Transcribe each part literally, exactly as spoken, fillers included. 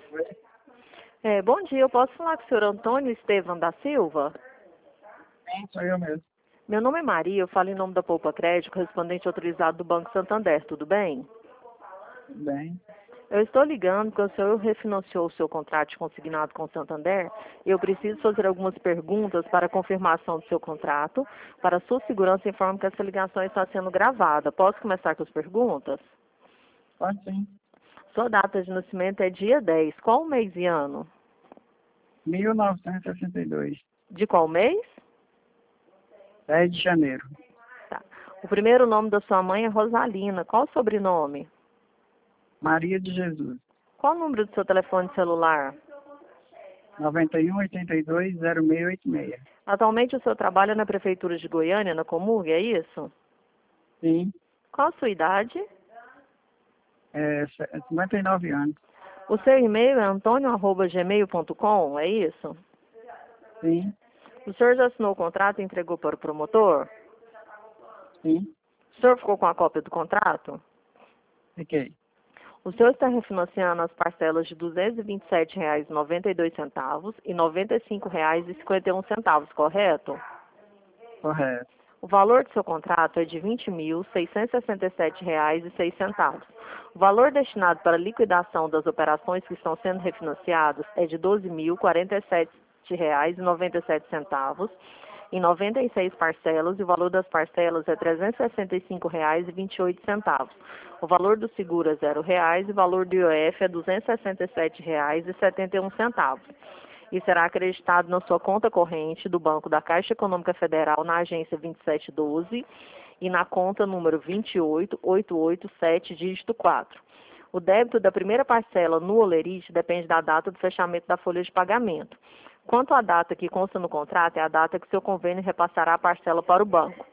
É, bom dia, eu posso falar com o senhor Antônio Estevam da Silva? Sim, sou eu mesmo. Meu nome é Maria, eu falo em nome da Poupa Crédito, correspondente autorizado do Banco Santander, tudo bem? Tudo bem. Eu estou ligando porque o senhor refinanciou o seu contrato de consignado com o Santander e eu preciso fazer algumas perguntas para a confirmação do seu contrato. Para sua segurança, informo que essa ligação está sendo gravada. Posso começar com as perguntas? Pode sim. Sua data de nascimento é dia dez. Qual mês e ano? mil novecentos e sessenta e dois. De qual mês? dez de janeiro. Tá. O primeiro nome da sua mãe é Rosalina. Qual o sobrenome? Maria de Jesus. Qual o número do seu telefone celular? noventa e um, oitenta e dois, zero seis oito seis. Atualmente o senhor trabalha na Prefeitura de Goiânia, na Comurg, é isso? Sim. Qual a sua idade? É, cinquenta e nove anos. O seu e-mail é antônio arroba gmail ponto com, é isso? Sim. O senhor já assinou o contrato e entregou para o promotor? Sim. O senhor ficou com a cópia do contrato? Fiquei. O senhor está refinanciando as parcelas de duzentos e vinte e sete reais e noventa e dois centavos e noventa e cinco reais e cinquenta e um centavos, correto? Correto. O valor do seu contrato é de vinte mil, seiscentos e sessenta e sete reais e seis centavos. O valor destinado para a liquidação das operações que estão sendo refinanciadas é de doze mil, quarenta e sete reais e noventa e sete centavos em noventa e seis parcelas e o valor das parcelas é trezentos e sessenta e cinco reais e vinte e oito centavos. O valor do seguro é zero reais e o valor do I O F é duzentos e sessenta e sete reais e setenta e um centavos. E será acreditado na sua conta corrente do Banco da Caixa Econômica Federal na agência vinte e sete doze e na conta número vinte e oito, oitocentos e oitenta e sete, dígito quatro. O débito da primeira parcela no Olerite depende da data do fechamento da folha de pagamento. Quanto à data que consta no contrato, é a data que seu convênio repassará a parcela para o banco.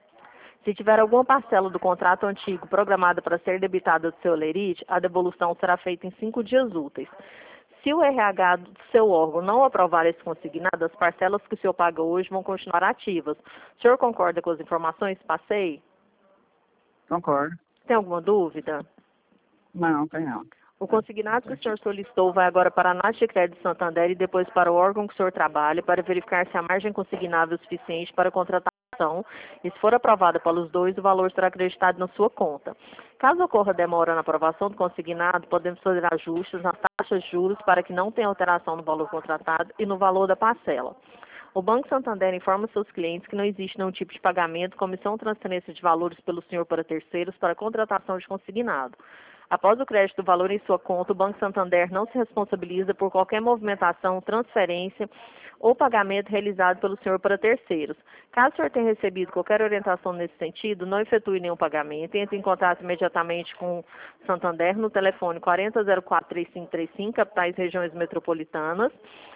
Se tiver alguma parcela do contrato antigo programada para ser debitada do seu Olerite, a devolução será feita em cinco dias úteis. Se o R H do seu órgão não aprovar esse consignado, as parcelas que o senhor paga hoje vão continuar ativas. O senhor concorda com as informações que passei? Concordo. Tem alguma dúvida? Não, tem não. O consignado que o senhor solicitou vai agora para a Nath de Crédito Santander e depois para o órgão que o senhor trabalha para verificar se a margem consignável é suficiente para a contratação e se for aprovada pelos dois, o valor será acreditado na sua conta. Caso ocorra demora na aprovação do consignado, podemos fazer ajustes nas taxas de juros para que não tenha alteração no valor contratado e no valor da parcela. O Banco Santander informa seus clientes que não existe nenhum tipo de pagamento, comissão ou transferência de valores pelo senhor para terceiros para contratação de consignado. Após o crédito do valor em sua conta, o Banco Santander não se responsabiliza por qualquer movimentação, transferência ou pagamento realizado pelo senhor para terceiros. Caso o senhor tenha recebido qualquer orientação nesse sentido, não efetue nenhum pagamento e entre em contato imediatamente com o Santander no telefone quarenta zero quatro, três cinco três cinco, capitais e regiões metropolitanas,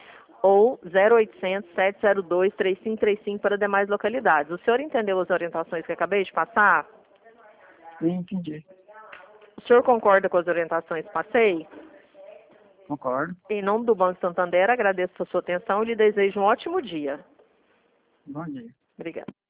ou zero oitocentos, sete zero dois, três cinco três cinco para demais localidades. O senhor entendeu as orientações que acabei de passar? Sim, entendi. O senhor concorda com as orientações que passei? Concordo. Em nome do Banco Santander, agradeço a sua atenção e lhe desejo um ótimo dia. Bom dia. Obrigada.